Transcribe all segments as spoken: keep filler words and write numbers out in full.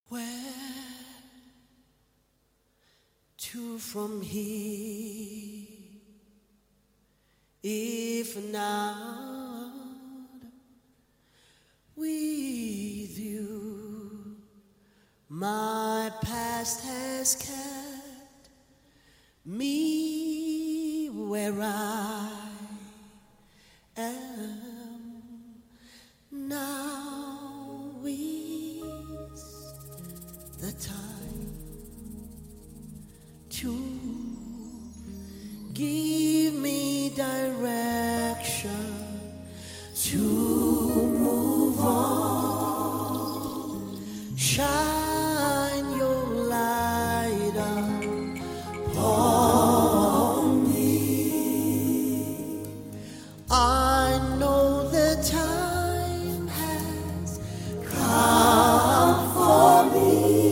Where to from here, if not with you? My past has kept me where I am now. Is the time to give me direction to move on. Shine your light upon me. I know the time has come for me.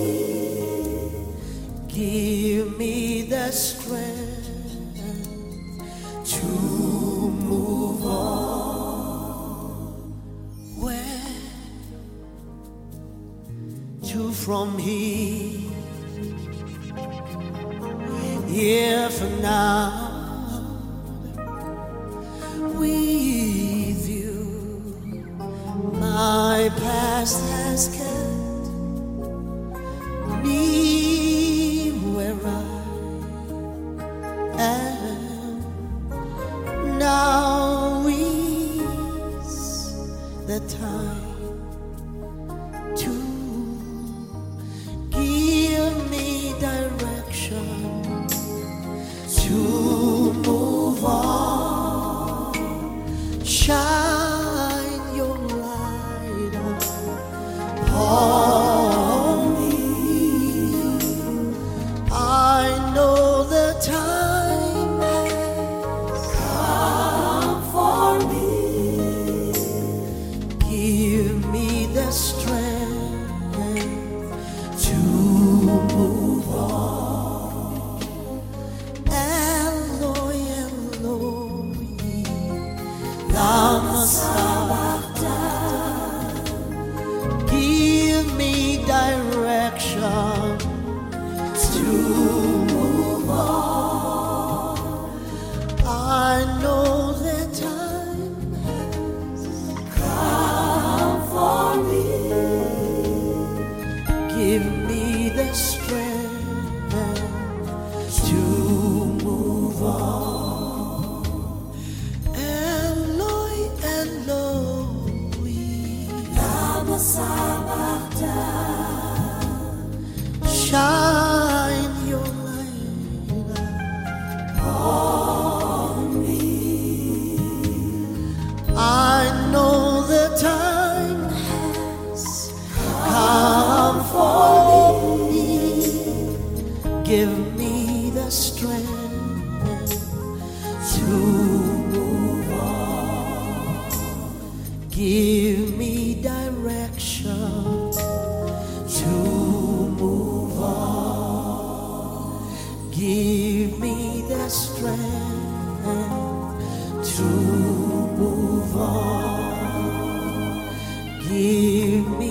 Give me the strength to move on. Where to from here, if not with you? My past has kept me where I am now. Is the time to give me direction to move on. Shine your light upon me. I know the time has come for me. Give me the strength to move on. Eloi, Eloi, lama sabachthani. Give me direction to move on. I know the time has come for me. Give me the strength to move on. Eloi, Eloi, lama sabachthani. Shine your light upon me. I know the time has come for me. Give me the strength to move on. Give me direction to move on. Give me the strength to move on. Give me